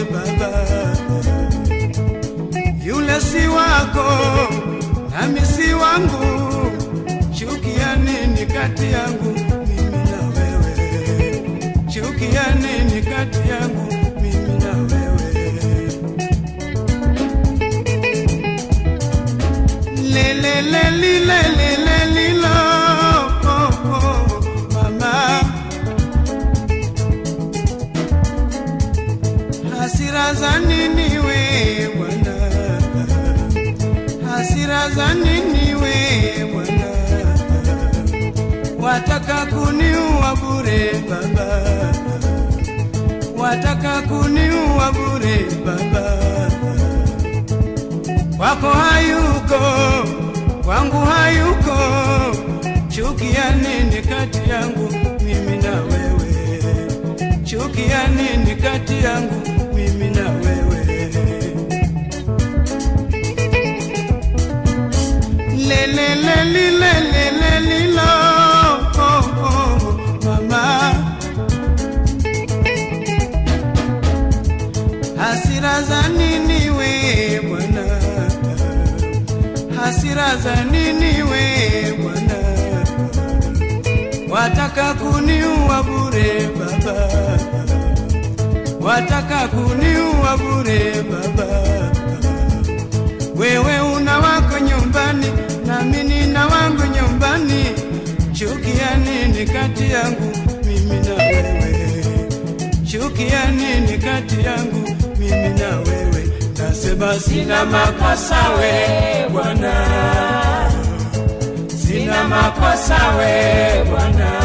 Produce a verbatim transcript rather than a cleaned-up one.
Baba. Yule si wako nami si wangu, chukia nini kati yangu mimi na wewe? Chukia nini kati yangu mimi na wewe? Le le le le le le le lo, oh, oh, mama. Hasira za nini we Bwana? Hasira za nini we Bwana? Wataka kuniua bure Baba, wataka kuniua bure Baba. Wako hayuko, wangu hayuko, chukia nini kati yangu mimi na wewe? Chukia nini kati yangu mimi na wewe? Le le le le le le le lo, oh, oh, mama. Hasira za nini we Bwana? Hasira za nini we Bwana? Wataka kuniua bure Baba, wataka kuniua bure Baba. Wewe una wako nyumbani na mimi nina wangu nyumbani, chukia nini kati yangu mimi na wewe? Chukia nini kati yangu mimi na wewe? Nasema sina makosa we Bwana, sina makosa we Bwana.